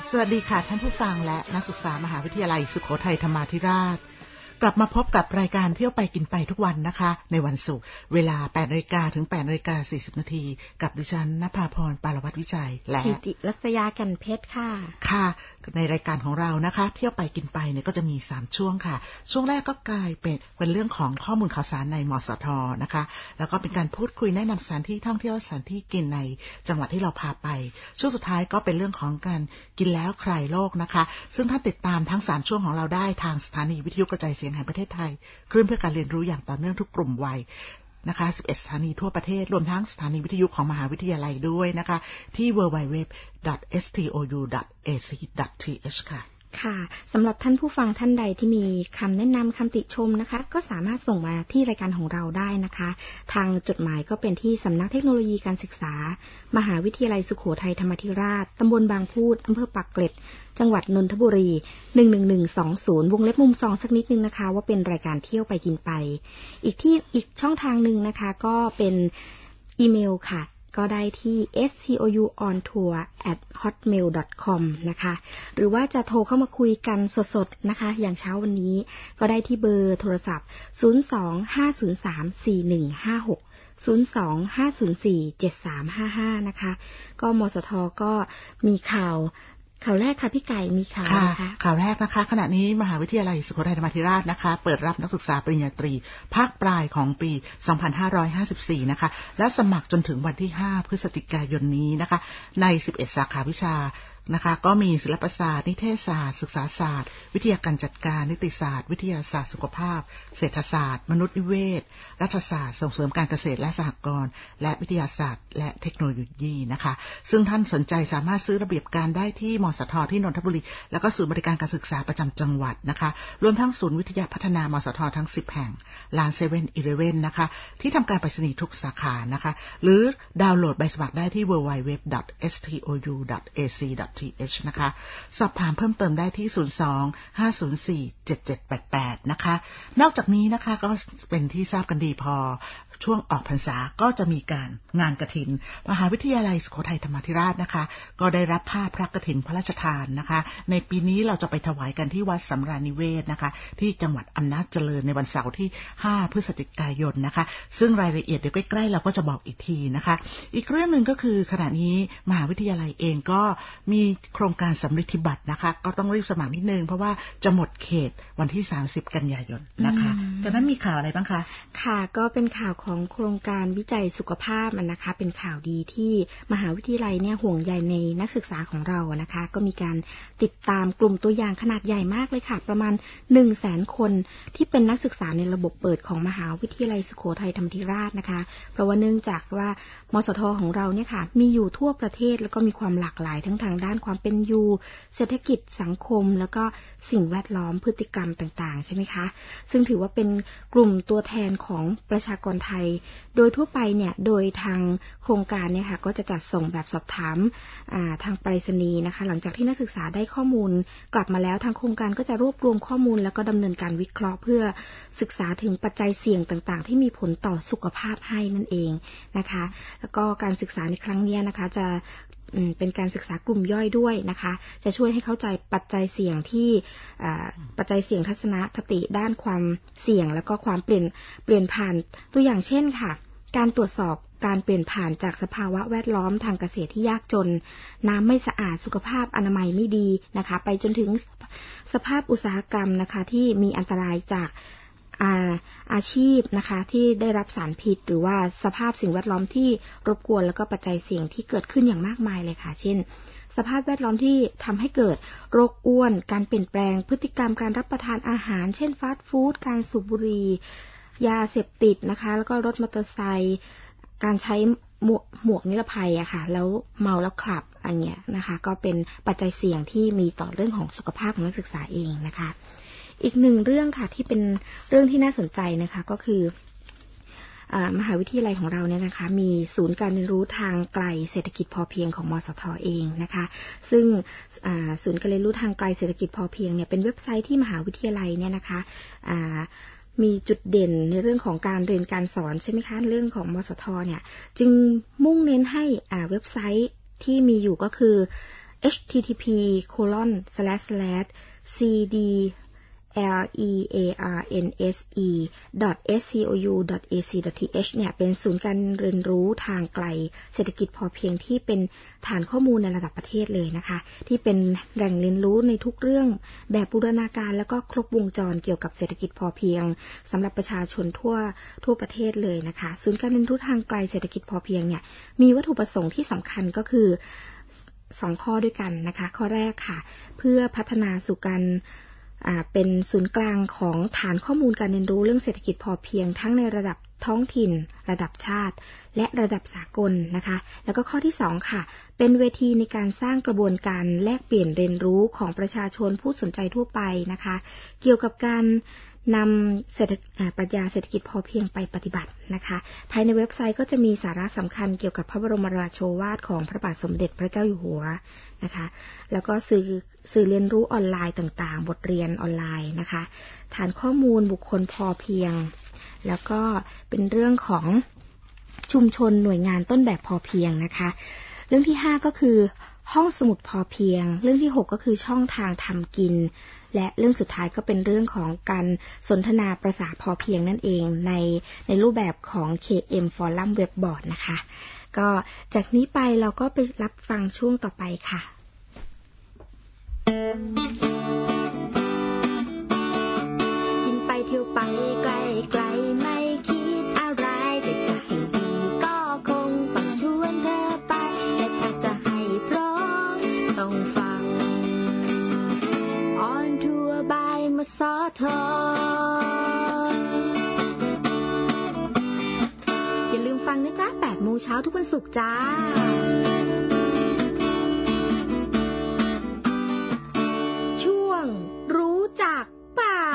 สวัสดีค่ะท่านผู้ฟังและนักศึกษามหาวิทยาลัยสุโขทัยธรรมาธิราชกลับมาพบกับรายการเที่ยวไปกินไปทุกวันนะคะในวันศุกร์เวลา 8:00 นถึง 8:40 นกับดิฉันณภาพรปารวัตรวิจัยและธิติรัศยากันเพชรค่ะค่ะในรายการของเรานะคะเที่ยวไปกินไปเนี่ยก็จะมี3ช่วงค่ะช่วงแรกก็กลายเป็นเรื่องของข้อมูลข่าวสารในมสทนะคะแล้วก็เป็นการพูดคุยแนะนำสถานที่ท่องเที่ยวสถานที่กินในจังหวัดที่เราพาไปช่วงสุดท้ายก็เป็นเรื่องของการกินแล้วคลายโรคนะคะซึ่งท่านติดตามทั้ง3ช่วงของเราได้ทางสถานีวิทยุกระจายเสียงแห่งประเทศไทยคลื่นเพื่อการเรียนรู้อย่างต่อเนื่องทุกกลุ่มวัยนะคะ11สถานีทั่วประเทศรวมทั้งสถานีวิทยุของมหาวิทยาลัยด้วยนะคะที่ www.stou.ac.th ค่ะค่ะสำหรับท่านผู้ฟังท่านใดที่มีคำแนะนำคำติชมนะคะก็สามารถส่งมาที่รายการของเราได้นะคะทางจดหมายก็เป็นที่สำนักเทคโนโลยีการศึกษามหาวิทยาลัยสุโขทัยธรรมาธิราชตำบลบางพูดอำเภอปากเกร็ดจังหวัดนนทบุรี11120วงเล็บมุม2สักนิดนึงนะคะว่าเป็นรายการเที่ยวไปกินไปอีกช่องทางนึงนะคะก็เป็นอีเมลค่ะก็ได้ที่ stouontour@hotmail.com นะคะหรือว่าจะโทรเข้ามาคุยกันสดๆนะคะอย่างเช้าวันนี้ก็ได้ที่เบอร์โทรศัพท์025034156 025047355นะคะก็มสทก็มีข่าวแรกค่ะพี่ไก่มีข่าวนะคะข่าวแรกนะคะขณะนี้มหาวิทยาลัยสุโขทัยธรรมาธิราชนะคะเปิดรับนักศึกษาปริญญาตรีภาคปลายของปี 2554 นะคะและสมัครจนถึงวันที่ 5 พฤศจิกายนนี้นะคะใน 11 สาขาวิชานะคะก็มีศิลปศาสตร์นิเทศศาสตร์ศึกษาศาสตร์วิทยาการจัดการนิติศาสตร์วิทยาศาสตร์สุขภาพเศรษฐศาสตร์มนุษยวิเวศรัฐศาสตร์ส่งเสริมการเกษตรและสหกรณ์และวิทยาศาสตร์และเทคโนโลยีนะคะซึ่งท่านสนใจสามารถซื้อระเบียบการได้ที่มสทที่นนทบุรีแล้วก็ศูนย์บริการการศึกษาประจำจังหวัดนะคะรวมทั้งศูนย์วิทยาพัฒนามสททั้ง10แห่งลาน7-Eleven นะคะที่ทำการไปรษณีย์ทุกสาขานะคะหรือดาวน์โหลดใบสมัครได้ที่ www.stou.ac.th นะคะสอบถามเพิ่มเติมได้ที่ 02-504-7788 นะคะนอกจากนี้นะคะก็เป็นที่ทราบกันดีพอช่วงออกพรรษาก็จะมีการงานกฐินมหาวิทยาลัยสุโขทัยธรรมาธิราชนะคะก็ได้รับผ้าพระกฐินพระราชทานนะคะในปีนี้เราจะไปถวายกันที่วัดสำราญนิเวศนะคะที่จังหวัดอำนาจเจริญในวันเสาร์ที่ 5 พฤศจิกายนนะคะซึ่งรายละเอียดเดี๋ยวใกล้ๆเราก็จะบอกอีกทีนะคะอีกเรื่องนึงก็คือขณะนี้มหาวิทยาลัยเองก็มีโครงการสำริดบัตรนะคะก็ต้องรีบสมัครนิดนึงเพราะว่าจะหมดเขตวันที่30กันยายนนะคะจากนั้นมีข่าวอะไรบ้างคะค่ะก็เป็นข่าวของโครงการวิจัยสุขภาพนะคะเป็นข่าวดีที่มหาวิทยาลัยเนี่ยห่วงใยในนักศึกษาของเรานะคะก็มีการติดตามกลุ่มตัวอย่างขนาดใหญ่มากเลยค่ะประมาณ 100,000 คนที่เป็นนักศึกษาในระบบเปิดของมหาวิทยาลัยสุโขทัยธรรมาธิราชนะคะเพราะว่าเนื่องจากว่ามสทของเราเนี่ยค่ะมีอยู่ทั่วประเทศแล้วก็มีความหลากหลายทั้งทางด้านความเป็นอยู่เศรษฐกิจสังคมแล้วก็สิ่งแวดล้อมพฤติกรรมต่างๆใช่ไหมคะซึ่งถือว่าเป็นกลุ่มตัวแทนของประชากรไทยโดยทั่วไปเนี่ยโดยทางโครงการเนี่ยค่ะก็จะจัดส่งแบบสอบถามทางไปรษณีย์นะคะหลังจากที่นักศึกษาได้ข้อมูลกลับมาแล้วทางโครงการก็จะรวบรวมข้อมูลแล้วก็ดำเนินการวิเคราะห์เพื่อศึกษาถึงปัจจัยเสี่ยงต่างๆที่มีผลต่อสุขภาพให้นั่นเองนะคะแล้วก็การศึกษาในครั้งนี้นะคะจะเป็นการศึกษากลุ่มย่อยด้วยนะคะจะช่วยให้เข้าใจปัจจัยเสี่ยงที่ปัจจัยเสี่ยงทัศนคติด้านความเสี่ยงแล้วก็ความเปลี่ยนผ่านตัวอย่างเช่นค่ะการตรวจสอบการเปลี่ยนผ่านจากสภาวะแวดล้อมทางเกษตรที่ยากจนน้ำไม่สะอาดสุขภาพอนามัยไม่ดีนะคะไปจนถึงสภาพอุตสาหกรรมนะคะที่มีอันตรายจากอาชีพนะคะที่ได้รับสารพิษหรือว่าสภาพสิ่งแวดล้อมที่รบกวนแล้วก็ปัจจัยเสี่ยงที่เกิดขึ้นอย่างมากมายเลยค่ะเช่นสภาพแวดล้อมที่ทำให้เกิดโรคอ้วนการเปลี่ยนแปลงพฤติกรรมการรับประทานอาหารเช่นฟาสต์ฟู้ดการสูบบุหรี่ยาเสพติดนะคะแล้วก็รถมอเตอร์ไซค์การใช้หมวกนิรภัยอะค่ะแล้วเมาแล้วขับอันเนี้ยนะคะก็เป็นปัจจัยเสี่ยงที่มีต่อเรื่องของสุขภาพของนักศึกษาเองนะคะอีกหนึ่งเรื่องค่ะที่เป็นเรื่องที่น่าสนใจนะคะก็คือมหาวิทยาลัยของเราเนี่ยนะคะมีศูนย์การเรียนรู้ทางไกลเศรษฐกิจพอเพียงของมสทเองนะคะซึ่งศูนย์การเรียนรู้ทางไกลเศรษฐกิจพอเพียงเนี่ยเป็นเว็บไซต์ที่มหาวิทยาลัยเนี่ยนะคะมีจุดเด่นในเรื่องของการเรียนการสอนใช่ไหมคะเรื่องของมสทเนี่ยจึงมุ่งเน้นให้เว็บไซต์ที่มีอยู่ก็คือ http://cdlearnse.scou.ac.th เนี่ยเป็นศูนย์การเรียนรู้ทางไกลเศรษฐกิจพอเพียงที่เป็นฐานข้อมูลในระดับประเทศเลยนะคะที่เป็นแหล่งเรียนรู้ในทุกเรื่องแบบบูรณาการแล้วก็ครบวงจรเกี่ยวกับเศรษฐกิจพอเพียงสำหรับประชาชนทั่วประเทศเลยนะคะศูนย์การเรียนรู้ทางไกลเศรษฐกิจพอเพียงเนี่ยมีวัตถุประสงค์ที่สำคัญก็คือ2ข้อด้วยกันนะคะข้อแรกค่ะเพื่อพัฒนาสู่การเป็นศูนย์กลางของฐานข้อมูลการเรียนรู้เรื่องเศรษฐกิจพอเพียงทั้งในระดับท้องถิ่นระดับชาติและระดับสากลนะคะแล้วก็ข้อที่2ค่ะเป็นเวทีในการสร้างกระบวนการแลกเปลี่ยนเรียนรู้ของประชาชนผู้สนใจทั่วไปนะคะเกี่ยวกับการนำปรัชญาเศรษฐกิจพอเพียงไปปฏิบัตินะคะภายในเว็บไซต์ก็จะมีสาระสำคัญเกี่ยวกับพระบรมราโชวาทของพระบาทสมเด็จพระเจ้าอยู่หัวนะคะแล้วก็สื่อเรียนรู้ออนไลน์ต่างๆบทเรียนออนไลน์นะคะฐานข้อมูลบุคคลพอเพียงแล้วก็เป็นเรื่องของชุมชนหน่วยงานต้นแบบพอเพียงนะคะเรื่องที่5ก็คือห้องสมุดพอเพียงเรื่องที่6ก็คือช่องทางทำกินและเรื่องสุดท้ายก็เป็นเรื่องของการสนทนาประสาพอเพียงนั่นเองในรูปแบบของ KM Forum Web Board นะคะก็จากนี้ไปเราก็ไปรับฟังช่วงต่อไปค่ะกินไปเที่ยวไปไกลๆไม่คิดอะไรแต่จะให้ดีก็คงต้องชวนเธอไปแต่ถ้าจะให้พร้อมต้องฟังออนทัวร์บายมสท.อย่าลืมฟังนะจ๊ะ 8 โมงเช้าทุกวันศุกร์จ้าช่วงรู้จักป่า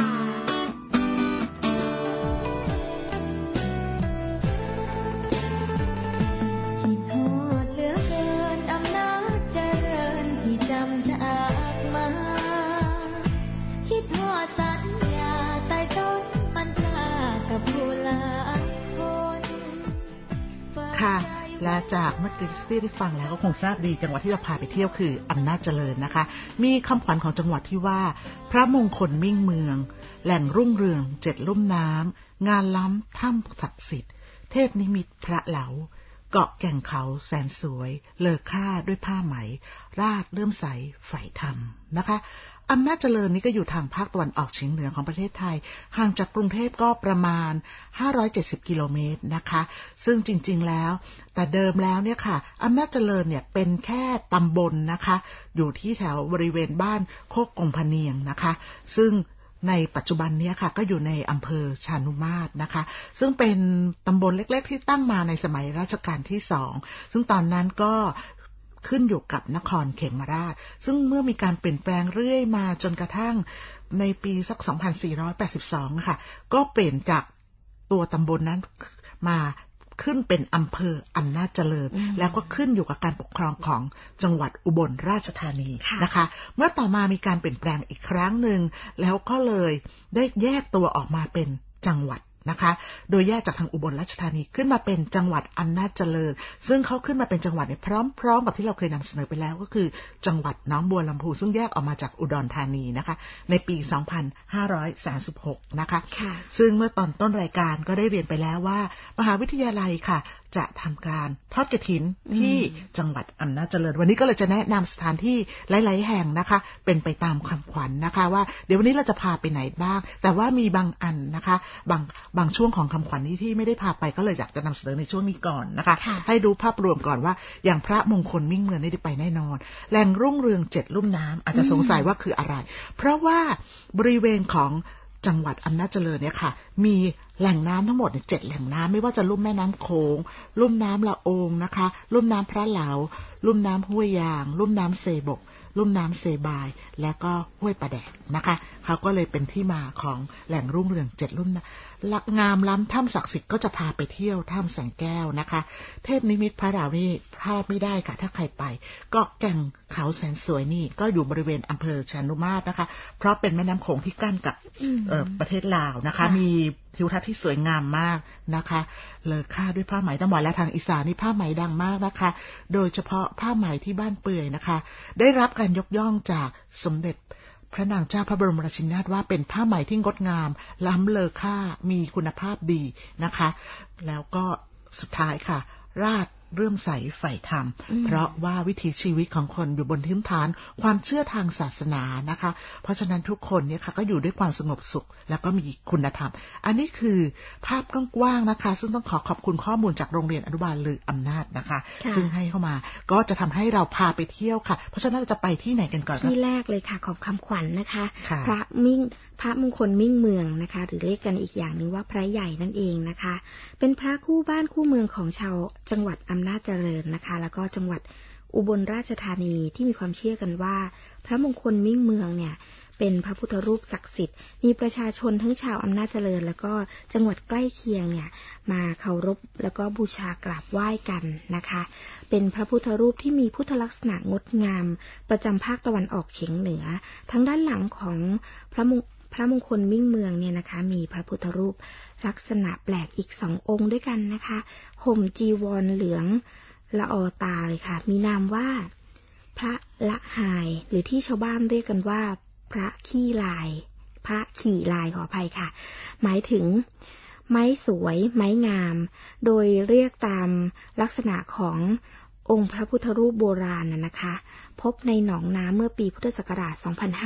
คิดฮอดเหลือเกินอำนาจเจริญที่จำจากมาคิดฮอดสัญญาใต้ต้นมันพลากับผู้หลายคนค่ะและจากเมื่อกี้ที่ได้ฟังแล้วก็คงทราบดีจังหวัดที่เราพาไปเที่ยวคืออำนาจเจริญนะคะมีคำขวัญของจังหวัดที่ว่าพระมงคลมิ่งเมืองแหล่งรุ่งเรือง7ลุ่มน้ำงานล้ำถ้ำศักดิ์สิทธิ์เทพนิมิตพระเหลาเกาะแก่งเขาแสนสวยเลอค่าด้วยผ้าไหมราดเลื่อมใสใฝ่ธรรมนะคะอำนาจเจริญนี้ก็อยู่ทางภาคตะวันออกเฉียงเหนือของประเทศไทยห่างจากกรุงเทพก็ประมาณ570กิโลเมตรนะคะซึ่งจริงๆแล้วแต่เดิมแล้วเนี่ยค่ะอำนาจเจริญเนี่ยเป็นแค่ตำบลนะคะอยู่ที่แถวบริเวณบ้านโคกกงพะเนียงนะคะซึ่งในปัจจุบันนี้ค่ะก็อยู่ในอำเภอชานุมาตรนะคะซึ่งเป็นตำบลเล็กๆที่ตั้งมาในสมัยรัชกาลที่2ซึ่งตอนนั้นก็ขึ้นอยู่กับนครเขมราชซึ่งเมื่อมีการเปลี่ยนแปลงเรื่อยมาจนกระทั่งในปีสัก2482ค่ะก็เปลี่ยนจากตัวตำบลนั้นมาขึ้นเป็นอำเภออำนาจเจริญแล้วก็ขึ้นอยู่กับการปกครองของจังหวัดอุบลราชธานีนะคะเมื่อต่อมามีการเปลี่ยนแปลงอีกครั้งหนึ่งแล้วก็เลยได้แยกตัวออกมาเป็นจังหวัดนะคะโดยแยกจากทางอุบลราชธานีขึ้นมาเป็นจังหวัดอำนาจเจริญซึ่งเขาขึ้นมาเป็นจังหวัดเนี่ยพร้อมกับที่เราเคยนำเสนอไปแล้วก็คือจังหวัดหนองบัวลำพูซึ่งแยกออกมาจากอุดรธานีนะคะในปี2536นะคะซึ่งเมื่อตอนต้นรายการก็ได้เรียนไปแล้วว่ามหาวิทยาลัยค่ะจะทำการทอดกฐินที่จังหวัดอำนาจเจริญวันนี้ก็เลยจะแนะนำสถานที่หลายๆแห่งนะคะเป็นไปตามคำขวัญ นะคะว่าเดี๋ยววันนี้เราจะพาไปไหนบ้างแต่ว่ามีบางอันนะคะบางช่วงของคำขวัญนี้ที่ไม่ได้พาไปก็เลยอยากจะนำเสนอในช่วงนี้ก่อนนะคะให้ดูภาพรวมก่อนว่าอย่างพระมงคลมิ่งเมืองได้ไปแน่นอนแหล่งรุ่งเรือง7ลุ่มน้ำอาจจะสงสัยว่าคืออะไรเพราะว่าบริเวณของจังหวัดอำนาจเจริญเนี่ยค่ะมีแหล่งน้ำทั้งหมด7แหล่งน้ำไม่ว่าจะลุ่มแม่น้ำโขงลุ่มน้ำละโองนะคะลุ่มน้ำพระเหลาลุ่มน้ำห้วยยางลุ่มน้ำเซบกลุ่มน้ำเซบายและก็ห้วยปะแดกนะคะเขาก็เลยเป็นที่มาของแหล่งรุ่งเรือง7ลุ่มงามล้ำถ้ำศักดิ์สิทธิ์ก็จะพาไปเที่ยวถ้ำแสงแก้วนะคะเทพนิมิตพระเหลานี่พลาดไม่ได้ค่ะถ้าใครไปเกาะแก่งเขาแสนสวยนี่ก็อยู่บริเวณอำเภอชานุมาตรนะคะเพราะเป็นแม่น้ำโขงที่กั้นกับประเทศลาวนะคะมีทิวทัศน์ที่ที่สวยงามมากนะคะเลอค่าด้วยผ้าไหมต้องบอกและทางอีสานนี่ผ้าไหมดังมากนะคะโดยเฉพาะผ้าไหมที่บ้านเปื่อยนะคะได้รับการยกย่องจากสมเด็จพระนางเจ้าพระบรมราชินีนาถว่าเป็นผ้าไหมที่งดงามล้ำเลอค่ามีคุณภาพดีนะคะแล้วก็สุดท้ายค่ะราชเริ่มใสใฝ่ธรรมเพราะว่าวิถีชีวิตของคนอยู่บนพื้นฐานความเชื่อทางศาสนานะคะเพราะฉะนั้นทุกคนเนี่ยค่ะก็อยู่ด้วยความสงบสุขแล้วก็มีคุณธรรมอันนี้คือภาพกว้างๆนะคะซึ่งต้องขอบคุณข้อมูลจากโรงเรียนอนุบาลลืออำนาจนะคะซึ่งให้เข้ามาก็จะทำให้เราพาไปเที่ยวค่ะเพราะฉะนั้นเราจะไปที่ไหนกันก่อนที่แรกเลยค่ะของคำขวัญ นะคะพระมงคลมิ่งเมืองนะคะหรือเรียกกันอีกอย่างหนึ่งว่าพระใหญ่นั่นเองนะคะเป็นพระคู่บ้านคู่เมืองของชาวจังหวัดอำนาจเจริญนะคะแล้วก็จังหวัดอุบลราชธานีที่มีความเชื่อกันว่าพระมงคลมิ่งเมืองเนี่ยเป็นพระพุทธรูปศักดิ์สิทธิ์มีประชาชนทั้งชาวอำนาจเจริญแล้วก็จังหวัดใกล้เคียงเนี่ยมาเคารพแล้วก็บูชากราบไหว้กันนะคะเป็นพระพุทธรูปที่มีพุทธลักษณะงดงามประจำภาคตะวันออกเฉียงเหนือทั้งด้านหลังของพระมงคลมิ่งเมืองเนี่ยนะคะมีพระพุทธรูปลักษณะแปลกอีก2 องค์ด้วยกันนะคะห่มจีวรเหลืองละออตาเลยค่ะมีนามว่าพระละหายหรือที่ชาวบ้านเรียกกันว่าพระขี่ลายขออภัยค่ะหมายถึงไม้สวยไม้งามโดยเรียกตามลักษณะขององค์พระพุทธรูปโบราณนะคะพบในหนองน้ำเมื่อปีพุทธศักราช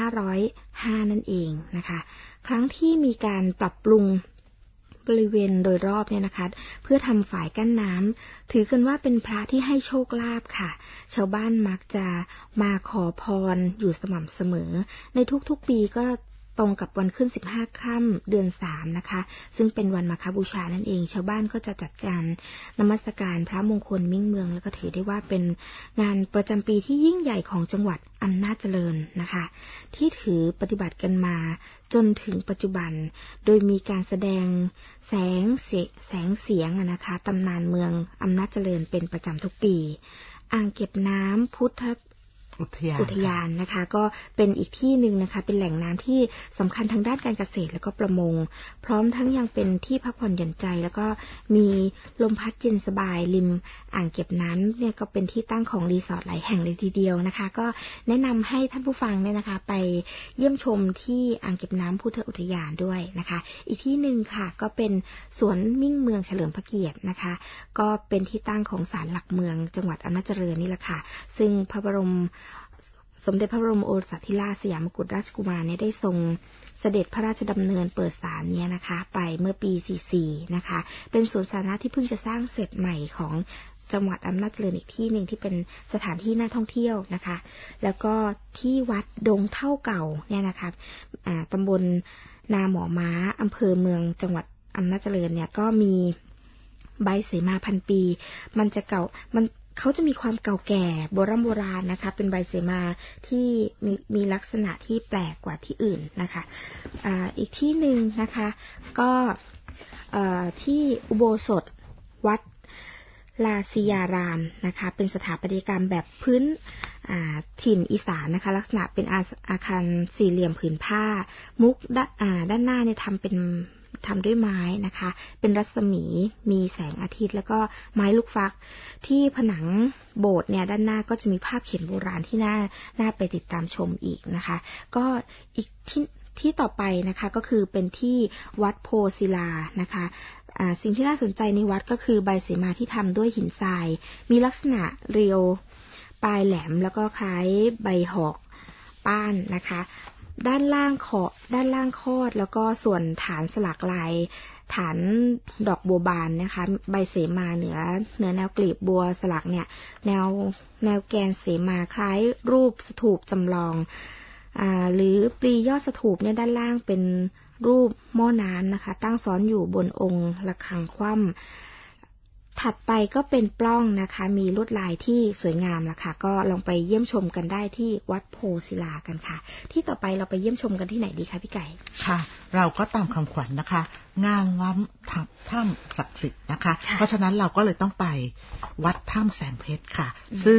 2505 นั่นเองนะคะครั้งที่มีการปรับปรุงบริเวณโดยรอบเนี่ยนะคะเพื่อทำฝายกั้นน้ำถือกันว่าเป็นพระที่ให้โชคลาภค่ะชาวบ้านมักจะมาขอพรอยู่สม่ำเสมอในทุกๆปีก็ตรงกับวันขึ้น15 ค่ำเดือน3นะคะซึ่งเป็นวันมาฆบูชานั่นเองชาวบ้านก็จะจัดการนมัสการพระมงคลมิ่งเมืองแล้วก็ถือได้ว่าเป็นงานประจำปีที่ยิ่งใหญ่ของจังหวัดอำนาจเจริญนะคะที่ถือปฏิบัติกันมาจนถึงปัจจุบันโดยมีการแสดงแสงเสียงนะคะตำนานเมืองอำนาจเจริญเป็นประจำทุกปีอ่างเก็บน้ำพุทธอุทยานนะคะก็เป็นอีกที่หนึ่งนะคะเป็นแหล่งน้ำที่สำคัญทางด้านการเกษตรและก็ประมงพร้อมทั้งยังเป็นที่พักผ่อนหย่อนใจแล้วก็มีลมพัดเย็นสบายริมอ่างเก็บน้ำเนี่ยก็เป็นที่ตั้งของรีสอร์ทหลายแห่งเลยทีเดียวนะคะก็แนะนำให้ท่านผู้ฟังเนี่ยนะคะไปเยี่ยมชมที่อ่างเก็บน้ำพุทธอุทยานด้วยนะคะอีกที่หนึ่งค่ะก็เป็นสวนมิ่งเมืองเฉลิมพระเกียรตินะคะก็เป็นที่ตั้งของศาลหลักเมืองจังหวัดอำนาจเจริญนี่แหละค่ะซึ่งสมเด็จพระบรมโอรสาธิราชสยามกุฎราชกุมารเนี่ยได้ทรงเสด็จพระราชดำเนินเปิดศาลเนี่ยนะคะไปเมื่อปี44นะคะเป็นสวนสาธารณะที่เพิ่งจะสร้างเสร็จใหม่ของจังหวัดอำนาจเจริญอีกที่หนึ่งที่เป็นสถานที่น่าท่องเที่ยวนะคะแล้วก็ที่วัดดงเท่าเก่าเนี่ยนะคะตำบลนาหมอม้าอำเภอเมืองจังหวัดอำนาจเจริญเนี่ยก็มีใบเสมาพันปีมันจะเก่าเขาจะมีความเก่าแก่โบราณนะคะเป็นใบเสมาที่มีลักษณะที่แปลกกว่าที่อื่นนะคะอีกที่หนึ่งนะคะก็ที่อุโบสถวัดลาศิยารามนะคะเป็นสถาปัตยกรรมแบบพื้นถิ่นอีสานนะคะลักษณะเป็นอาคารสี่เหลี่ยมผืนผ้ามุกด้านหน้าเนี่ยทำด้วยไม้นะคะเป็นรัศมีมีแสงอาทิตย์แล้วก็ไม้ลูกฟักที่ผนังโบสถ์เนี่ยด้านหน้าก็จะมีภาพเขียนโบราณที่น่าไปติดตามชมอีกนะคะก็อีกที่ต่อไปนะคะก็คือเป็นที่วัดโพศิลานะคะสิ่งที่น่าสนใจในวัดก็คือใบเสมาที่ทำด้วยหินทรายมีลักษณะเรียวปลายแหลมแล้วก็คล้ายใบหอกป้านนะคะด้านล่างคอดแล้วก็ส่วนฐานสลักลายฐานดอกบัวบานนะคะใบเสมาเหนือแนวกลีบบัวสลักเนี่ยแนวแกนเสมาคล้ายรูปสถูปจำลองหรือปลียอดสถูปเนี่ยด้านล่างเป็นรูปหม้อน้ำนะคะตั้งซ้อนอยู่บนองค์ระฆังคว่ำถัดไปก็เป็นปล้องนะคะมีลวดลายที่สวยงามละค่ะก็ลองไปเยี่ยมชมกันได้ที่วัดโพศิลากันค่ะที่ต่อไปเราไปเยี่ยมชมกันที่ไหนดีคะพี่ไก่ค่ะเราก็ตามคำขวัญนะคะงานล้ำถ้ำศักดิ์สิทธิ์นะคะเพราะฉะนั้นเราก็เลยต้องไปวัดถ้ำแสงเพชรค่ะซึ่ง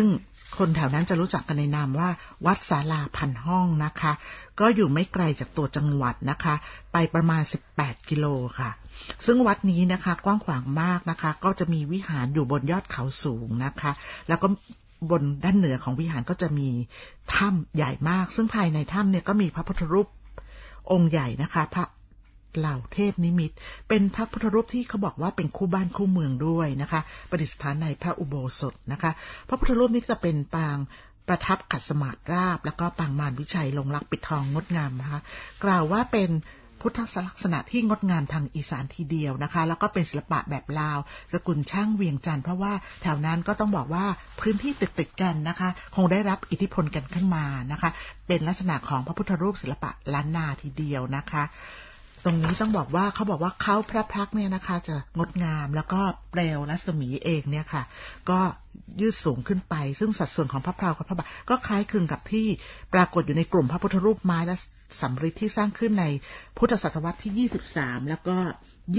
คนแถวนั้นจะรู้จักกันในนามว่าวัดศาลาพันห้องนะคะก็อยู่ไม่ไกลจากตัวจังหวัดนะคะไปประมาณ18กิโลค่ะซึ่งวัดนี้นะคะกว้างขวางมากนะคะก็จะมีวิหารอยู่บนยอดเขาสูงนะคะแล้วก็บนด้านเหนือของวิหารก็จะมีถ้ำใหญ่มากซึ่งภายในถ้ำเนี่ยก็มีพระพุทธรูปองค์ใหญ่นะคะพระเหล่าเทพนิมิตเป็นพระพุทธรูปที่เขาบอกว่าเป็นคู่บ้านคู่เมืองด้วยนะคะประดิษฐานในพระอุโบสถนะคะพระพุทธรูปนี้จะเป็นปางประทับขัดสมาธิราบแล้วก็ปางมารวิชัยลงรักปิดทองงดงามนะคะกล่าวว่าเป็นพุทธลักษณะที่งดงามทางอีสานทีเดียวนะคะแล้วก็เป็นศิลปะแบบลาวสกุลช่างเวียงจันทร์เพราะว่าแถวนั้นก็ต้องบอกว่าพื้นที่ติดกันนะคะคงได้รับอิทธิพลกันขึ้นมานะคะเป็นลักษณะของพระพุทธรูปศิลปะล้านนาทีเดียวนะคะตรงนี้ต้องบอกว่าเขาบอกว่าเขาพระพักตร์เนี่ยนะคะจะงดงามแล้วก็เปลวรัศมีเองเนี่ยค่ะก็ยืดสูงขึ้นไปซึ่งสัดส่วนของพระเพลากับพระบาทก็คล้ายคลึงกับที่ปรากฏอยู่ในกลุ่มพระพุทธรูปไม้และสำริดที่สร้างขึ้นในพุทธศตวรรษที่23แล้วก็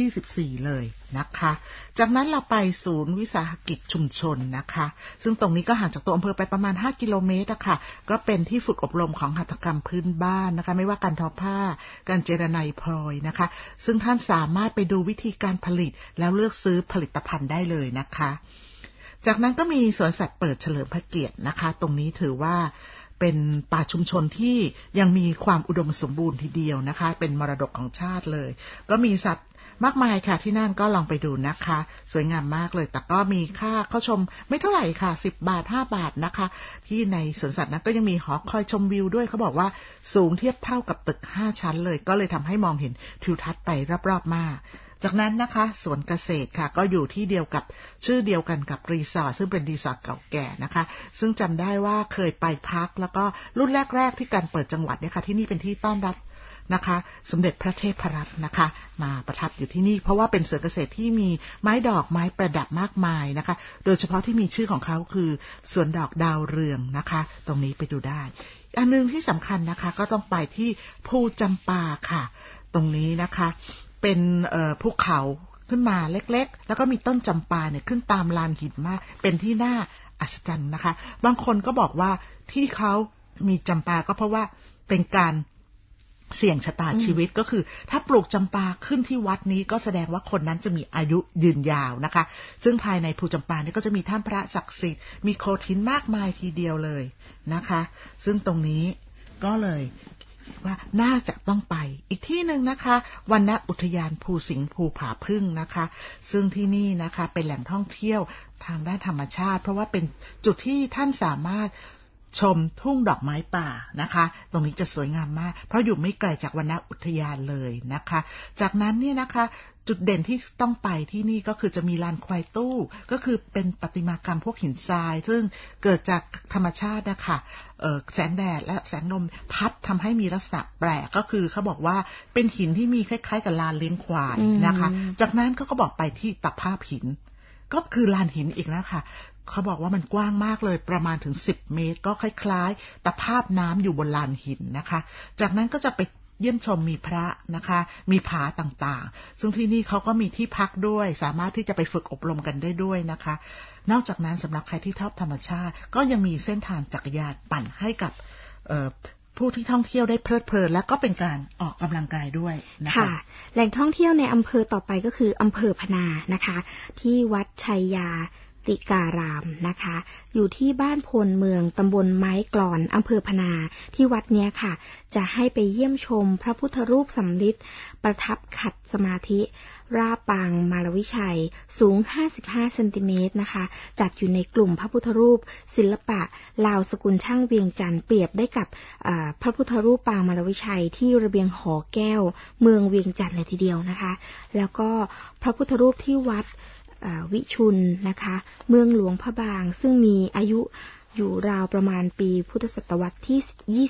24เลยนะคะจากนั้นเราไปศูนย์วิสาหกิจชุมชนนะคะซึ่งตรงนี้ก็ห่างจากตัวอำเภอไปประมาณ5กิโลเมตรค่ะก็เป็นที่ฝึกอบรมของหัตถกรรมพื้นบ้านนะคะไม่ว่าการทอผ้าการเจรไนพลอยนะคะซึ่งท่านสามารถไปดูวิธีการผลิตแล้วเลือกซื้อผลิตภัณฑ์ได้เลยนะคะจากนั้นก็มีสวนสัตว์เปิดเฉลิมพระเกียรตินะคะตรงนี้ถือว่าเป็นป่าชุมชนที่ยังมีความอุดมสมบูรณ์ทีเดียวนะคะเป็นมรดกของชาติเลยก็มีสัตว์มากมายค่ะที่นั่นก็ลองไปดูนะคะสวยงามมากเลยแต่ก็มีค่าเข้าชมไม่เท่าไหร่ค่ะ10 บาท5 บาทนะคะที่ในสวนสัตว์นั้นก็ยังมีหอคอยชมวิวด้วยเขาบอกว่าสูงเทียบเท่ากับตึก5ชั้นเลยก็เลยทำให้มองเห็นทิวทัศน์ไปรอบๆมากจากนั้นนะคะสวนเกษตรค่ะก็อยู่ที่เดียวกับชื่อเดียวกันกับรีสอร์ทซึ่งเป็นรีสอร์ทเก่าแก่นะคะซึ่งจำได้ว่าเคยไปพักแล้วก็รุ่นแรกๆที่การเปิดจังหวัดเนี่ยค่ะที่นี่เป็นที่ต้อนรับนะคะสมเด็จพระเทพรัตน์นะคะมาประทับอยู่ที่นี่เพราะว่าเป็นสวนเกษตรที่มีไม้ดอกไม้ประดับมากมายนะคะโดยเฉพาะที่มีชื่อของเขาคือสวนดอกดาวเรืองนะคะตรงนี้ไปดูได้อันนึงที่สำคัญนะคะก็ต้องไปที่ภูจำปาค่ะตรงนี้นะคะเป็นภูเขาขึ้นมาเล็กๆแล้วก็มีต้นจำปาเนี่ยขึ้นตามลานหินมากเป็นที่น่าอัศจรรย์นะคะบางคนก็บอกว่าที่เขามีจำปาก็เพราะว่าเป็นการเสี่ยงชะตาชีวิตก็คือถ้าปลูกจำปาขึ้นที่วัดนี้ก็แสดงว่าคนนั้นจะมีอายุยืนยาวนะคะซึ่งภายในภูจำปานี่ก็จะมีถ้ำพระศักดิ์สิทธิ์มีโขดหินมากมายทีเดียวเลยนะคะซึ่งตรงนี้ก็เลยว่าน่าจะต้องไปอีกที่หนึ่งนะคะวรรณอุทยานภูสิงห์ภูผาพึ่งนะคะซึ่งที่นี่นะคะเป็นแหล่งท่องเที่ยวทางด้านธรรมชาติเพราะว่าเป็นจุดที่ท่านสามารถชมทุ่งดอกไม้ป่านะคะตรงนี้จะสวยงามมากเพราะอยู่ไม่ไกลจากวรรณอุทยานเลยนะคะจากนั้นเนี่ยนะคะจุดเด่นที่ต้องไปที่นี่ก็คือจะมีลานควายตู้ก็คือเป็นประติมากรรมพวกหินทรายซึ่งเกิดจากธรรมชาตินะคะแสงแดดและแสงลมพัดทำให้มีลักษณะแปลกก็คือเขาบอกว่าเป็นหินที่มีคล้ายๆกับลานเลี้ยงควายนะคะจากนั้นเขาก็บอกไปที่ตะภาพหินก็คือลานหินอีกนะคะเขาบอกว่ามันกว้างมากเลยประมาณถึง10 เมตรก็คล้ายๆตะภาพน้ำอยู่บนลานหินนะคะจากนั้นก็จะไปเยี่ยมชมมีพระนะคะมีผาต่างๆซึ่งที่นี่เขาก็มีที่พักด้วยสามารถที่จะไปฝึกอบรมกันได้ด้วยนะคะนอกจากนั้นสำหรับใครที่ชอบธรรมชาติก็ยังมีเส้นทางจักรยานปั่นให้กับผู้ที่ท่องเที่ยวได้เพลิดเพลินและก็เป็นการออกกำลังกายด้วยนะคะแหล่งท่องเที่ยวในอำเภอต่อไปก็คืออำเภอพนานะคะที่วัดชัยยาติการามนะคะอยู่ที่บ้านพลเมืองตำบลไม้กลอนอำเภอพนาที่วัดเนี้ยค่ะจะให้ไปเยี่ยมชมพระพุทธรูปสำริดประทับขัดสมาธิราปางมารวิชัยสูง55เซนติเมตรนะคะจัดอยู่ในกลุ่มพระพุทธรูปศิลปะลาวสกุลช่างเวียงจันทร์เปรียบได้กับพระพุทธรูปปางมารวิชัยที่ระเบียงหอแก้วเมืองเวียงจันทร์เลยทีเดียวนะคะแล้วก็พระพุทธรูปที่วัดวิชุนนะคะเมืองหลวงพระบางซึ่งมีอายุอยู่ราวประมาณปีพุทธศตวรรษที่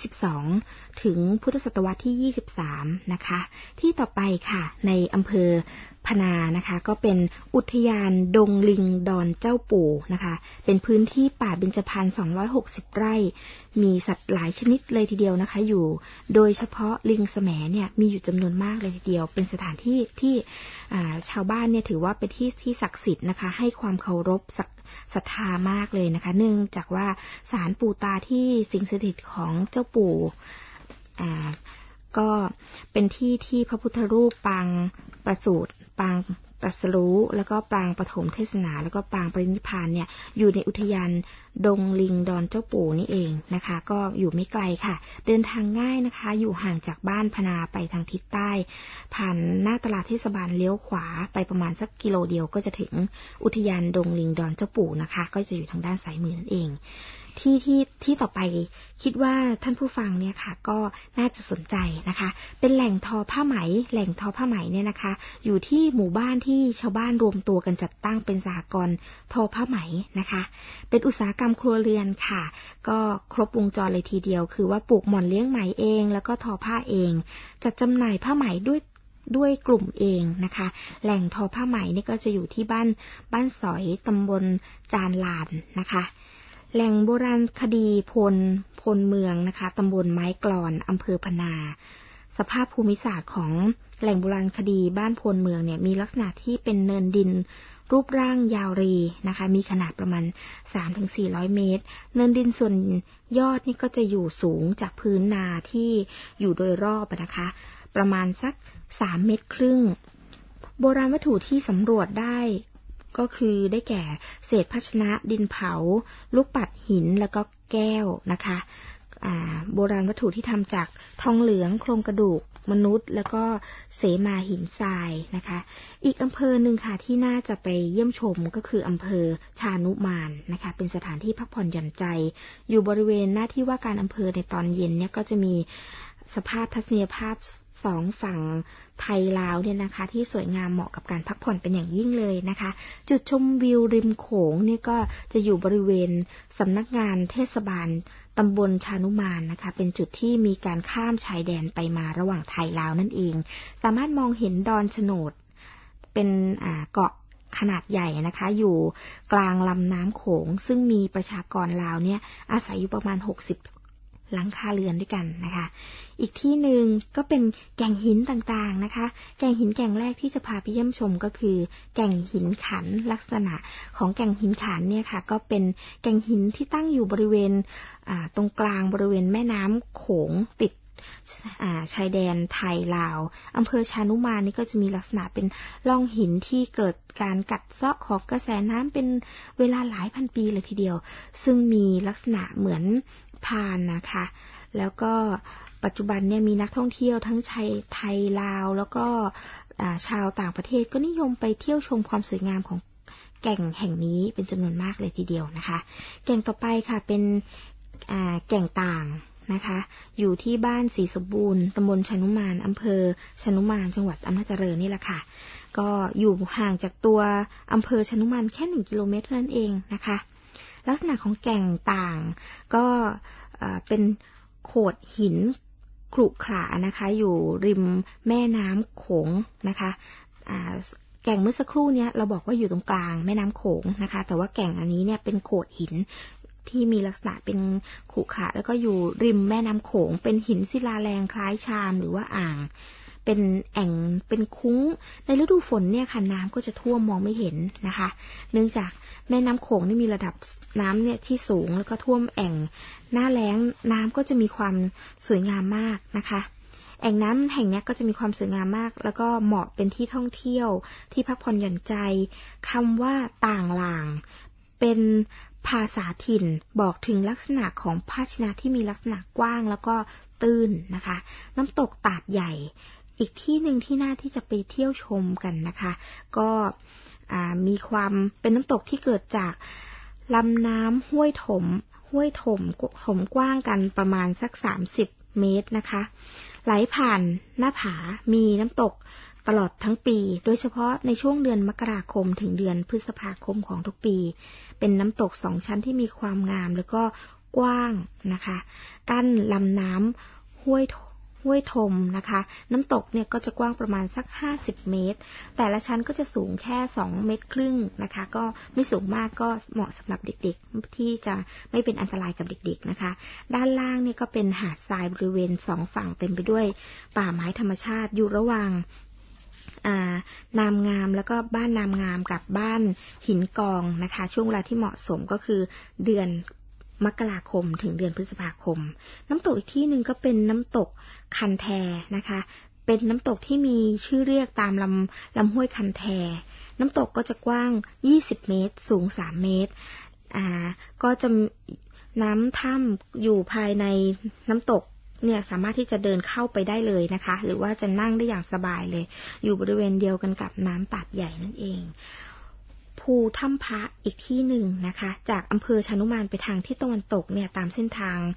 22ถึงพุทธศตวรรษที่23นะคะที่ต่อไปค่ะในอำเภอพนานะคะก็เป็นอุทยานดงลิงดอนเจ้าปู่นะคะเป็นพื้นที่ป่าเบญจพรรณ260 ไร่มีสัตว์หลายชนิดเลยทีเดียวนะคะอยู่โดยเฉพาะลิงแสมเนี่ยมีอยู่จำนวนมากเลยทีเดียวเป็นสถานที่ที่ชาวบ้านเนี่ยถือว่าเป็นที่ศักดิ์สิทธิ์นะคะให้ความเคารพศรัทธามากเลยนะคะเนื่องจากว่าศาลปู่ตาที่สิงสถิตของเจ้าปู่ก็เป็นที่ที่พระพุทธรูปปางประสูติปางตรัสรู้แล้วก็ปางปฐมเทศนาแล้วก็ปางปรินิพพานเนี่ยอยู่ในอุทยานดงลิงดอนเจ้าปู่นี่เองนะคะก็อยู่ไม่ไกลค่ะเดินทางง่ายนะคะอยู่ห่างจากบ้านพนาไปทางทิศใต้ผ่านหน้าตลาดเทศบาลเลี้ยวขวาไปประมาณสักกิโลเดียวก็จะถึงอุทยานดงลิงดอนเจ้าปู่นะคะก็จะอยู่ทางด้านซ้ายมือนั่นเองที่ต่อไปคิดว่าท่านผู้ฟังเนี่ยค่ะก็น่าจะสนใจนะคะเป็นแหล่งทอผ้าไหมเนี่ยนะคะอยู่ที่หมู่บ้านที่ชาวบ้านรวมตัวกันจัดตั้งเป็นสหกรณ์ทอผ้าไหมนะคะเป็นอุตสาหกรรมครัวเรือนค่ะก็ครบวงจรเลยทีเดียวคือว่าปลูกหม่อนเลี้ยงไหมเองแล้วก็ทอผ้าเองจัดจำหน่ายผ้าไหมด้วยกลุ่มเองนะคะแหล่งทอผ้าไหมนี่ก็จะอยู่ที่บ้านสอยตำบลจานลานนะคะแหล่งโบราณคดีพลเมืองนะคะตำบลไม้กลอนอำเภอพนาสภาพภูมิศาสตร์ของแหล่งโบราณคดีบ้านพลเมืองเนี่ยมีลักษณะที่เป็นเนินดินรูปร่างยาวรีนะคะมีขนาดประมาณ 3-400 เมตรเนินดินส่วนยอดนี่ก็จะอยู่สูงจากพื้นนาที่อยู่โดยรอบนะคะประมาณสัก3 เมตรครึ่งโบราณวัตถุที่สำรวจได้ก็คือได้แก่เศษภาชนะดินเผาลูกปัดหินแล้วก็แก้วนะคะโบราณวัตถุที่ทำจากทองเหลืองโครงกระดูกมนุษย์แล้วก็เสมาหินทรายนะคะอีกอำเภอหนึ่งค่ะที่น่าจะไปเยี่ยมชมก็คืออำเภอชานุมานนะคะเป็นสถานที่พักผ่อนหย่อนใจอยู่บริเวณหน้าที่ว่าการอำเภอในตอนเย็นเนี่ยก็จะมีสภาพทัศนียภาพ2 ฝั่งไทยลาวเนี่ยนะคะที่สวยงามเหมาะกับการพักผ่อนเป็นอย่างยิ่งเลยนะคะจุดชมวิวริมโขงนี่ก็จะอยู่บริเวณสำนักงานเทศบาลตำบลชานุมานนะคะเป็นจุดที่มีการข้ามชายแดนไปมาระหว่างไทยลาวนั่นเองสามารถมองเห็นดอนโฉนดเป็นเกาะขนาดใหญ่นะคะอยู่กลางลำน้ำโขงซึ่งมีประชากรลาวเนี่ยอาศัยอยู่ประมาณ60หลังคาเรือนด้วยกันนะคะอีกที่หนึ่งก็เป็นแก่งหินต่างๆนะคะแก่งหินแก่งแรกที่จะพาไปเยี่ยมชมก็คือแก่งหินขันลักษณะของแก่งหินขันเนี่ยค่ะก็เป็นแก่งหินที่ตั้งอยู่บริเวณตรงกลางบริเวณแม่น้ำโขงติดชายแดนไทยลาวอำเภอชานุมานนี่ก็จะมีลักษณะเป็นร่องหินที่เกิดการกัดเซาะของกระแสน้ำเป็นเวลาหลายพันปีเลยทีเดียวซึ่งมีลักษณะเหมือนพานนะคะแล้วก็ปัจจุบันเนี่ยมีนักท่องเที่ยวทั้งไทยลาวแล้วก็ชาวต่างประเทศก็นิยมไปเที่ยวชมความสวยงามของแก่งแห่งนี้เป็นจำนวนมากเลยทีเดียวนะคะแก่งต่อไปค่ะเป็นแก่งต่างนะคะอยู่ที่บ้านศรีสมบูรณ์ตำบลชานุมานอำเภอชานุมานจังหวัดอำนาจเจริญนี่แหละค่ะก็อยู่ห่างจากตัวอำเภอชานุมานแค่1 กิโลเมตรเท่านั้นเองนะคะลักษณะของแก่งต่างก็เป็นโขดหินขรุขระนะคะอยู่ริมแม่น้ำโขงนะคะแก่งเมื่อสักครู่เนี้ยเราบอกว่าอยู่ตรงกลางแม่น้ำโขงนะคะแต่ว่าแก่งอันนี้เนี่ยเป็นโขดหินที่มีลักษณะเป็นขรุขระแล้วก็อยู่ริมแม่น้ำโขงเป็นหินศิลาแรงคล้ายชามหรือว่าอ่างเป็นแอ่งเป็นคุ้งในฤดูฝนเนี่ยค่ะน้ำก็จะท่วมมองไม่เห็นนะคะเนื่องจากแม่น้ำโขงนี่มีระดับน้ำเนี่ยที่สูงแล้วก็ท่วมแอ่งหน้าแล้งน้ำก็จะมีความสวยงามมากนะคะแอ่งน้ำแห่งนี้ก็จะมีความสวยงามมากแล้วก็เหมาะเป็นที่ท่องเที่ยวที่พักผ่อนหย่อนใจคำว่าต่างหลางเป็นภาษาถิ่นบอกถึงลักษณะของภาชนะที่มีลักษณะกว้างแล้วก็ตื้นนะคะน้ำตกตาดใหญ่อีกที่หนึ่งที่น่าที่จะไปเที่ยวชมกันนะคะก็มีความเป็นน้ำตกที่เกิดจากลำน้ำห้วยถมกว้างกันประมาณสัก30 เมตรนะคะไหลผ่านหน้าผามีน้ำตกตลอดทั้งปีโดยเฉพาะในช่วงเดือนมกราคมถึงเดือนพฤษภาคมของทุกปีเป็นน้ำตก2 ชั้นที่มีความงามแล้วก็กว้างนะคะกั้นลำน้ำห้วยถมนะคะน้ำตกเนี่ยก็จะกว้างประมาณสัก50 เมตรแต่ละชั้นก็จะสูงแค่2 เมตรครึ่งนะคะก็ไม่สูงมากก็เหมาะสำหรับเด็กๆที่จะไม่เป็นอันตรายกับเด็กๆนะคะด้านล่างเนี่ยก็เป็นหาดทรายบริเวณ2 ฝั่งเต็มไปด้วยป่าไม้ธรรมชาติอยู่ระหว่างนามงามแล้วก็บ้านนามงามกับบ้านหินกองนะคะช่วงเวลาที่เหมาะสมก็คือเดือนมกราคมถึงเดือนพฤษภาคมน้ำตกอีกที่หนึ่งก็เป็นน้ำตกคันแทนะคะเป็นน้ำตกที่มีชื่อเรียกตามลำห้วยคันแทน้ำตกก็จะกว้าง20 เมตรสูง3 เมตรก็จะน้ำถ้ำอยู่ภายในน้ำตกเนี่ยสามารถที่จะเดินเข้าไปได้เลยนะคะหรือว่าจะนั่งได้อย่างสบายเลยอยู่บริเวณเดียวกันกับน้ำตาดใหญ่นั่นเองภูถ้ำพระอีกที่หนึ่งนะคะจากอำเภอชานุมานไปทางทิศตะวันตกเนี่ยตามเส้นทาง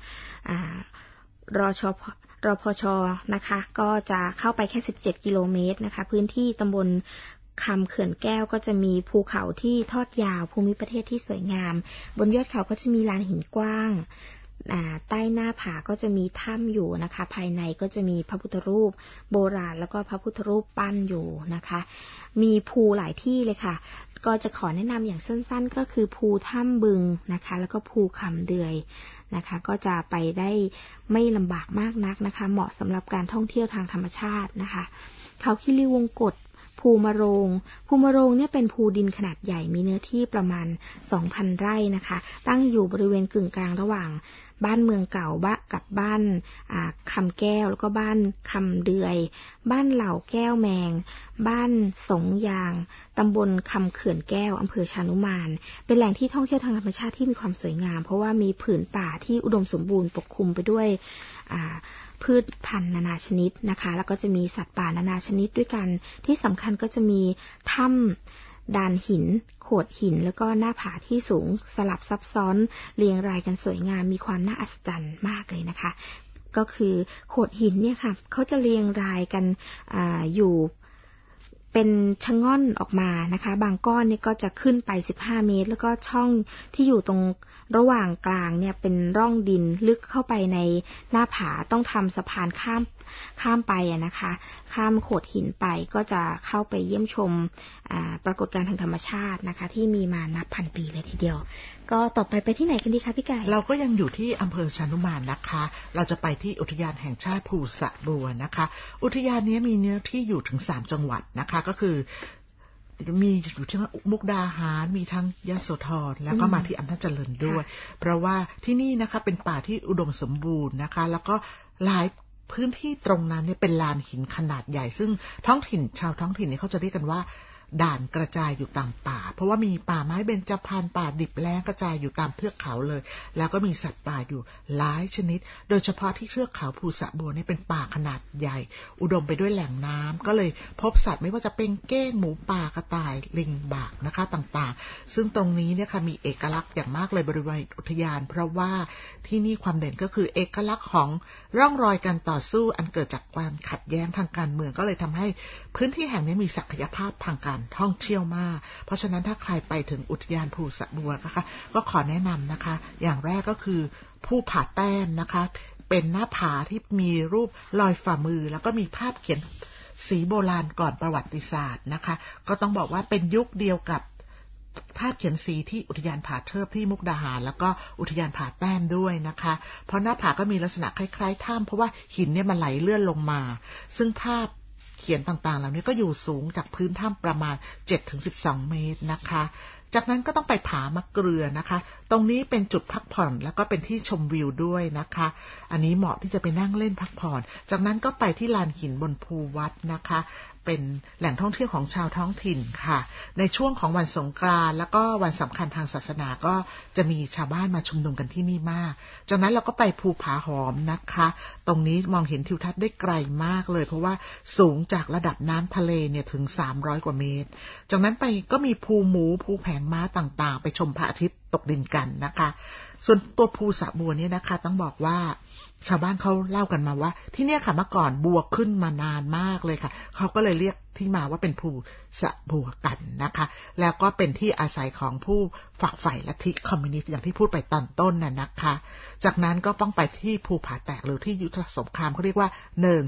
รพช.นะคะก็จะเข้าไปแค่17 กิโลเมตรนะคะพื้นที่ตำบลคำเขื่อนแก้วก็จะมีภูเขาที่ทอดยาวภูมิประเทศที่สวยงามบนยอดเขาก็จะมีลานหินกว้างใต้หน้าผาก็จะมีถ้ำอยู่นะคะภายในก็จะมีพระพุทธรูปโบราณแล้วก็พระพุทธรูปปั้นอยู่นะคะมีภูหลายที่เลยค่ะก็จะขอแนะนำอย่างสั้นๆก็คือภูถ้ำบึงนะคะแล้วก็ภูคำเดือยนะคะก็จะไปได้ไม่ลำบากมากนักนะคะเหมาะสำหรับการท่องเที่ยวทางธรรมชาตินะคะเขาคิริวงกฏภูมะโรงเนี่ยเป็นภูดินขนาดใหญ่มีเนื้อที่ประมาณ 2,000 ไร่นะคะตั้งอยู่บริเวณกึ่งกลางระหว่างบ้านเมืองเก่ากับบ้านคำแก้วแล้วก็บ้านคำเดือยบ้านเหล่าแก้วแมงบ้านสงยางตำบลคำเขื่อนแก้วอำเภอชานุมานเป็นแหล่งที่ท่องเที่ยวทางธรรมชาติที่มีความสวยงามเพราะว่ามีผืนป่าที่อุดมสมบูรณ์ปกคลุมไปด้วยพืชพันธุ์นานาชนิดนะคะแล้วก็จะมีสัตว์ป่านานาชนิดด้วยกันที่สำคัญก็จะมีถ้ำดานหินโขดหินแล้วก็หน้าผาที่สูงสลับซับซ้อนเรียงรายกันสวยงามมีความน่าอัศจรรย์มากเลยนะคะก็คือโขดหินเนี่ยค่ะเขาจะเรียงรายกันอยู่เป็นชะง่อนออกมานะคะบางก้อนเนี่ยก็จะขึ้นไป15 เมตรแล้วก็ช่องที่อยู่ตรงระหว่างกลางเนี่ยเป็นร่องดินลึกเข้าไปในหน้าผาต้องทำสะพานข้ามไปนะคะข้ามโขดหินไปก็จะเข้าไปเยี่ยมชมปรากฏการณ์ทางธรรมชาตินะคะที่มีมานับพันปีเลยทีเดียวก็ต่อไปที่ไหนกันดีคะพี่ไก่เราก็ยังอยู่ที่อำเภอชานุมานนะคะเราจะไปที่อุทยานแห่งชาติภูสะบัวนะคะอุทยานนี้มีเนื้อที่อยู่ถึง3 จังหวัดนะคะก็คือมีอยู่ที่มุกดาหารมีทั้งยโสธรแล้วก็มาที่อำนาจเจริญด้วยเพราะว่าที่นี่นะคะเป็นป่าที่อุดมสมบูรณ์นะคะแล้วก็หลายพื้นที่ตรงนั้นเนี่ยเป็นลานหินขนาดใหญ่ซึ่งชาวท้องถิ่นเนี่ยเขาจะเรียกกันว่าด่านกระจายอยู่ตามป่าเพราะว่ามีป่าไม้เบญจพรรณป่าดิบแล้งกระจายอยู่ตามเทือกเขาเลยแล้วก็มีสัตว์ป่าอยู่หลายชนิดโดยเฉพาะที่เทือกเขาภูสะบัวนี่เป็นป่าขนาดใหญ่อุดมไปด้วยแหล่งน้ำก็เลยพบสัตว์ไม่ว่าจะเป็นเก้งหมูป่ากระต่ายลิงบากนะคะต่างๆซึ่งตรงนี้เนี่ยค่ะมีเอกลักษณ์อย่างมากเลยบริเวณอุทยานเพราะว่าที่นี่ความเด่นก็คือเอกลักษณ์ของร่องรอยการต่อสู้อันเกิดจากความขัดแย้งทางการเมืองก็เลยทำให้พื้นที่แห่งนี้มีศักยภาพทางการท่องเที่ยวมากเพราะฉะนั้นถ้าใครไปถึงอุทยานภูสะบัวนะคะก็ขอแนะนำนะคะอย่างแรกก็คือภูผาแต้มนะคะเป็นหน้าผาที่มีรูปลอยฝ่ามือแล้วก็มีภาพเขียนสีโบราณก่อนประวัติศาสตร์นะคะก็ต้องบอกว่าเป็นยุคเดียวกับภาพเขียนสีที่อุทยานผาเทิบที่มุกดาหารแล้วก็อุทยานผาแต้มด้วยนะคะเพราะหน้าผาก็มีลักษณะคล้ายๆถ้ำเพราะว่าหินเนี่ยมันไหลเลื่อนลงมาซึ่งภาพเขียนต่างๆเหล่านี้ก็อยู่สูงจากพื้นถ้ำประมาณ 7-12 เมตรนะคะจากนั้นก็ต้องไปผามะเกลือนะคะตรงนี้เป็นจุดพักผ่อนแล้วก็เป็นที่ชมวิวด้วยนะคะอันนี้เหมาะที่จะไปนั่งเล่นพักผ่อนจากนั้นก็ไปที่ลานหินบนภูวัดนะคะเป็นแหล่งท่องเที่ยวของชาวท้องถิ่นค่ะในช่วงของวันสงกรานต์แล้วก็วันสำคัญทางศาสนาก็จะมีชาวบ้านมาชุมนุมกันที่นี่มากจากนั้นเราก็ไปภูผาหอมนะคะตรงนี้มองเห็นทิวทัศน์ได้ไกลมากเลยเพราะว่าสูงจากระดับน้ำทะเลเนี่ยถึง300 กว่าเมตรจากนั้นไปก็มีภูหมูภูแผงม้าต่างๆไปชมพระอาทิตย์ตกดินกันนะคะส่วนตัวภูสะบัวเนี่ยนะคะต้องบอกว่าชาวบ้านเขาเล่ากันมาว่าที่เนี่ยค่ะเมื่อก่อนบัวขึ้นมานานมากเลยค่ะเขาก็เลยเรียกที่มาว่าเป็นภูสะบัวกันนะคะแล้วก็เป็นที่อาศัยของผู้ฝักใฝ่ลัทธิคอมมิวนิสต์อย่างที่พูดไปตอนต้นน่ะนะคะจากนั้นก็ต้องไปที่ภูผาแตกหรือที่ยุทธสงครามเขาเรียกว่าเนิน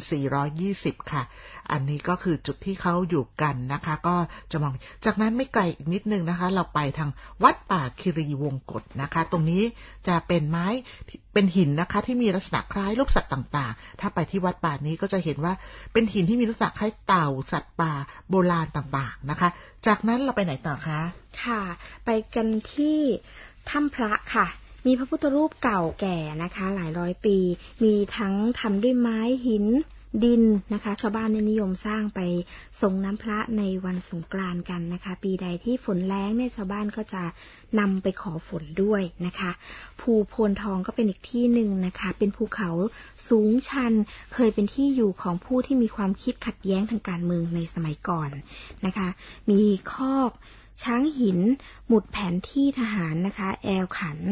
420ค่ะอันนี้ก็คือจุดที่เขาอยู่กันนะคะก็จะมองจากนั้นไม่ไกลอีกนิดนึงนะคะเราไปทางวัดป่าคีรีวงกฏนะคะตรงนี้จะเป็นไม้เป็นหินนะคะที่มีลักษณะคล้ายรูปสัตว์ต่างๆถ้าไปที่วัดป่านี้ก็จะเห็นว่าเป็นหินที่มีลักษณะคล้ายเต่าสัตว์ต์ป่าโบราณต่างๆนะคะจากนั้นเราไปไหนต่อคะค่ะไปกันที่ถ้ำพระค่ะมีพระพุทธรูปเก่าแก่นะคะหลายร้อยปีมีทั้งทำด้วยไม้หินดินนะคะชาวบ้านนิยมสร้างไปส่งน้ำพระในวันสงกรานต์กันนะคะปีใดที่ฝนแล้งเนี่ยชาวบ้านก็จะนำไปขอฝนด้วยนะคะภูโพนทองก็เป็นอีกที่หนึ่งนะคะเป็นภูเขาสูงชันเคยเป็นที่อยู่ของผู้ที่มีความคิดขัดแย้งทางการเมืองในสมัยก่อนนะคะมีคอกช้างหินหมุดแผนที่ทหารนะคะแอลขัน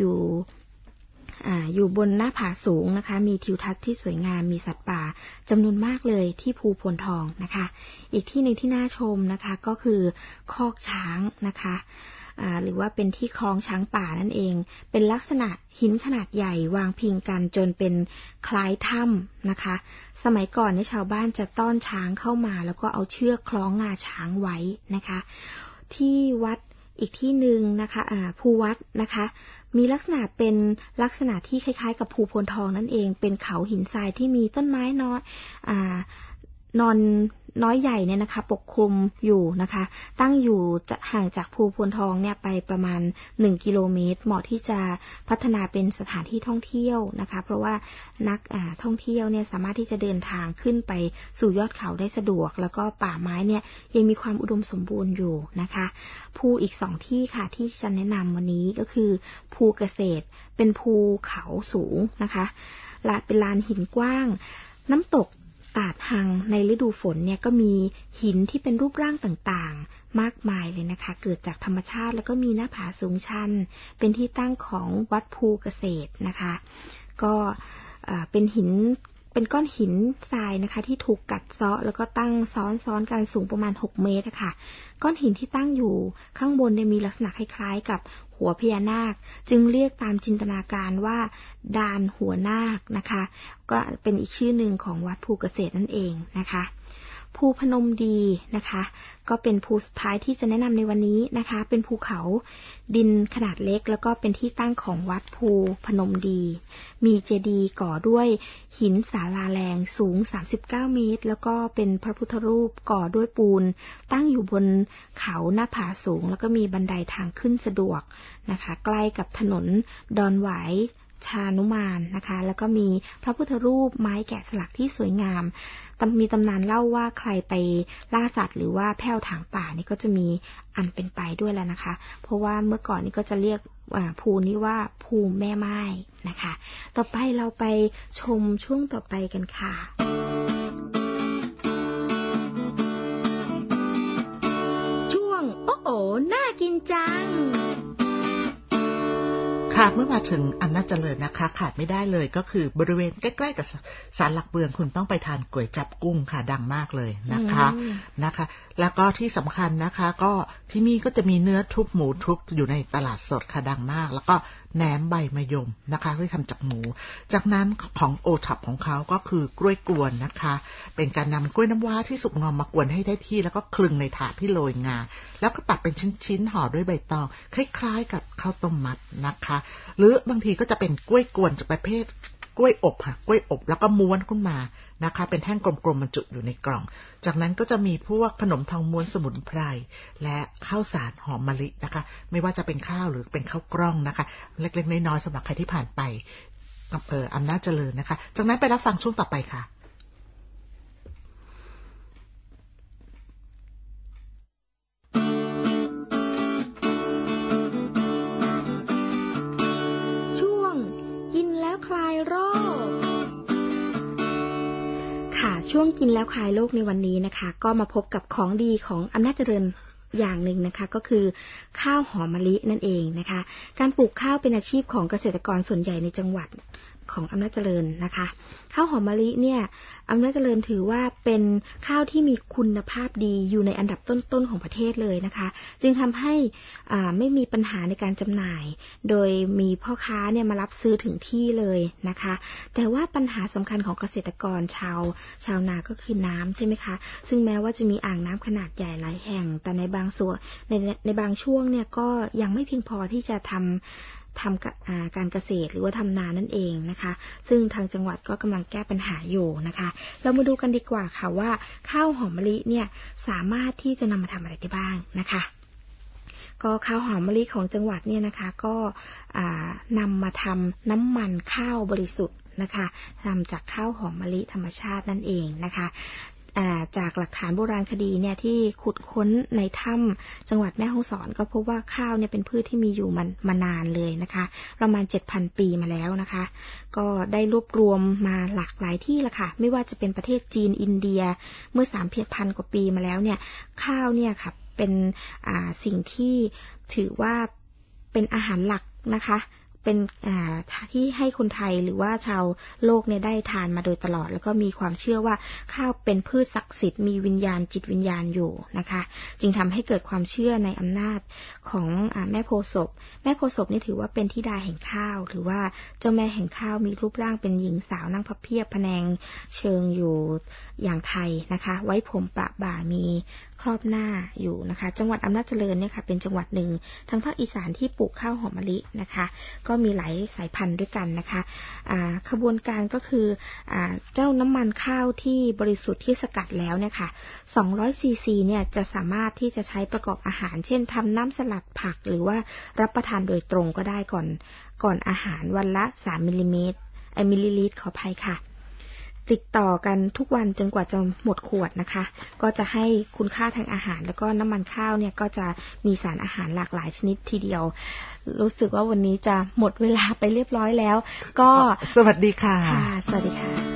อยู่บนหน้าผาสูงนะคะมีทิวทัศน์ที่สวยงามมีสัตว์ป่าจำนวนมากเลยที่ภูโพนทองนะคะอีกที่หนึ่งที่น่าชมนะคะก็คือคอกช้างนะคะหรือว่าเป็นที่คลองช้างป่านั่นเองเป็นลักษณะหินขนาดใหญ่วางพิงกันจนเป็นคล้ายถ้ำนะคะสมัยก่อนเนี่ยชาวบ้านจะต้อนช้างเข้ามาแล้วก็เอาเชือกคล้องงาช้างไว้นะคะที่วัดอีกที่หนึ่งนะคะภูวัดนะคะมีลักษณะเป็นลักษณะที่คล้ายๆกับภูโพนทองนั่นเองเป็นเขาหินทรายที่มีต้นไม้น้อยน้อยใหญ่เนี่ยนะคะปกคลุมอยู่นะคะตั้งอยู่จะห่างจากภูโพนทองเนี่ยไปประมาณ1กิโลเมตรเหมาะที่จะพัฒนาเป็นสถานที่ท่องเที่ยวนะคะเพราะว่านักท่องเที่ยวเนี่ยสามารถที่จะเดินทางขึ้นไปสู่ยอดเขาได้สะดวกแล้วก็ป่าไม้เนี่ยยังมีความอุดมสมบูรณ์อยู่นะคะภูอีก2ที่ค่ะที่จะแนะนำวันนี้ก็คือภูเกษตรเป็นภูเขาสูงนะคะและเป็นลานหินกว้างน้ำตกตาดหังในฤดูฝนเนี่ยก็มีหินที่เป็นรูปร่างต่างๆมากมายเลยนะคะเกิดจากธรรมชาติแล้วก็มีหน้าผาสูงชันเป็นที่ตั้งของวัดภูเกษตรนะคะก็เป็นหินเป็นก้อนหินทรายนะคะที่ถูกกัดเซาะแล้วก็ตั้งซ้อนกันสูงประมาณ6 เมตรค่ะก้อนหินที่ตั้งอยู่ข้างบนเนี่ยมีลักษณะคล้ายๆกับหัวพญานาคจึงเรียกตามจินตนาการว่าดานหัวนาคนะคะก็เป็นอีกชื่อหนึ่งของวัดภูเกษตรนั่นเองนะคะภูพนมดีนะคะก็เป็นภูสุดท้ายที่จะแนะนำในวันนี้นะคะเป็นภูเขาดินขนาดเล็กแล้วก็เป็นที่ตั้งของวัดภูพนมดีมีเจดีย์ก่อด้วยหินศาลาแรงสูง39 เมตรแล้วก็เป็นพระพุทธรูปก่อด้วยปูนตั้งอยู่บนเขาหน้าผาสูงแล้วก็มีบันไดทางขึ้นสะดวกนะคะใกล้กับถนนดอนหวายชานุมานนะคะแล้วก็มีพระพุทธรูปไม้แกะสลักที่สวยงามมีตำนานเล่าว่าใครไปล่าสัตว์หรือว่าแผ่วถางป่านี่ก็จะมีอันเป็นไปด้วยแล้วนะคะเพราะว่าเมื่อก่อนนี่ก็จะเรียกภูนี้ว่าภูแม่ไม้นะคะต่อไปเราไปชมช่วงต่อไปกันค่ะช่วงโอ้โหน่ากินจังค่ะเมื่อมาถึงอำนาจเจริญนะคะขาดไม่ได้เลยก็คือบริเวณใกล้ๆกับศาลหลักเมืองคุณต้องไปทานก๋วยจั๊บกุ้งค่ะดังมากเลยนะคะแล้วก็ที่สำคัญนะคะก็ที่นี่ก็จะมีเนื้อทุบหมูทุบอยู่ในตลาดสดค่ะดังมากแล้วก็แหนมใบมะยมนะคะที่ทำจากหมูจากนั้นของโอท็อปของเขาก็คือกล้วยกวนนะคะเป็นการนำกล้วยน้ำว้าที่สุกงอมมากวนให้ได้ที่แล้วก็คลึงในถาดที่โรยงาแล้วก็ตัดเป็นชิ้นๆห่อด้วยใบตองคล้ายๆกับข้าวต้มมัดนะคะหรือบางทีก็จะเป็นกล้วยกวนจากประเภทกล้วยอบค่ะกล้วยอบแล้วก็ม้วนขึ้นมานะคะเป็นแท่งกลมๆบรรจุอยู่ในกล่องจากนั้นก็จะมีพวกขนมทองม้วนสมุนไพรและข้าวสารหอมมะลินะคะไม่ว่าจะเป็นข้าวหรือเป็นข้าวกล้องนะคะเล็กๆน้อยๆสำหรับใครที่ผ่านไปอำนาจเจริญนะคะจากนั้นไปรับฟังช่วงต่อไปค่ะช่วงกินแล้วคลายโรคในวันนี้นะคะก็มาพบกับของดีของอำนาจเจริญอย่างหนึ่งนะคะก็คือข้าวหอมมะลินั่นเองนะคะการปลูกข้าวเป็นอาชีพของเกษตรกรส่วนใหญ่ในจังหวัดของอำนาจเจริญนะคะข้าวหอมมะลิเนี่ยอำนาจเจริญถือว่าเป็นข้าวที่มีคุณภาพดีอยู่ในอันดับต้นๆของประเทศเลยนะคะจึงทำให้ไม่มีปัญหาในการจำหน่ายโดยมีพ่อค้าเนี่ยมารับซื้อถึงที่เลยนะคะแต่ว่าปัญหาสำคัญของเกษตรกรชาวนาก็คือน้ำใช่ไหมคะซึ่งแม้ว่าจะมีอ่างน้ำขนาดใหญ่หลายแห่งแต่ในบางส่วนในบางช่วงเนี่ยก็ยังไม่เพียงพอที่จะททำการเกษตรหรือว่าทำนานั่นเองนะคะซึ่งทางจังหวัดก็กำลังแก้ปัญหาอยู่นะคะเรามาดูกันดีกว่าค่ะว่าข้าวหอมมะลิเนี่ยสามารถที่จะนำมาทำอะไรได้บ้างนะคะก็ข้าวหอมมะลิของจังหวัดเนี่ยนะคะก็นำมาทำน้ำมันข้าวบริสุทธิ์นะคะทำจากข้าวหอมมะลิธรรมชาตินั่นเองนะคะจากหลักฐานโบราณคดีเนี่ยที่ขุดค้นในถ้ำจังหวัดแม่ฮ่องสอนก็พบว่าข้าวเนี่ยเป็นพืชที่มีอยู่มานานเลยนะคะประมาณ 7,000 ปีมาแล้วนะคะก็ได้รวบรวมมาหลากหลายที่ละค่ะไม่ว่าจะเป็นประเทศจีนอินเดียเมื่อ 3,000 กว่าปีมาแล้วเนี่ยข้าวเนี่ยค่ะเป็นสิ่งที่ถือว่าเป็นอาหารหลักนะคะเป็นที่ให้คนไทยหรือว่าชาวโลกเนี่ยได้ทานมาโดยตลอดแล้วก็มีความเชื่อว่าข้าวเป็นพืชศักดิ์สิทธิ์มีวิญญาณจิตวิญญาณอยู่นะคะจึงทำให้เกิดความเชื่อในอำนาจของแม่โพธิ์ศพแม่โพธิ์ศพนี่ถือว่าเป็นธิดาแห่งข้าวหรือว่าเจ้าแม่แห่งข้าวมีรูปร่างเป็นหญิงสาวนั่งพับเพียบพะแนงเชิงอยู่อย่างไทยนะคะไว้ผมประบ่ามีครอบหน้าอยู่นะคะจังหวัดอำนาจเจริญเนี่ยค่ะเป็นจังหวัดหนึ่งทางภาคอีสานที่ปลูกข้าวหอมมะลินะคะก็มีหลายสายพันธุ์ด้วยกันนะคะขบวนการก็คือเจ้าน้ำมันข้าวที่บริสุทธิ์ที่สกัดแล้วเนี่ยค่ะ200 ซีซีเนี่ยจะสามารถที่จะใช้ประกอบอาหารเช่นทำน้ำสลัดผักหรือว่ารับประทานโดยตรงก็ได้ก่อนอาหารวันละ3มิลลิลิตรขออภัยค่ะติดต่อกันทุกวันจนกว่าจะหมดขวดนะคะก็จะให้คุณค่าทางอาหารแล้วก็น้ำมันข้าวเนี่ยก็จะมีสารอาหารหลากหลายชนิดทีเดียวรู้สึกว่าวันนี้จะหมดเวลาไปเรียบร้อยแล้วก็สวัสดีค่ะสวัสดีค่ะ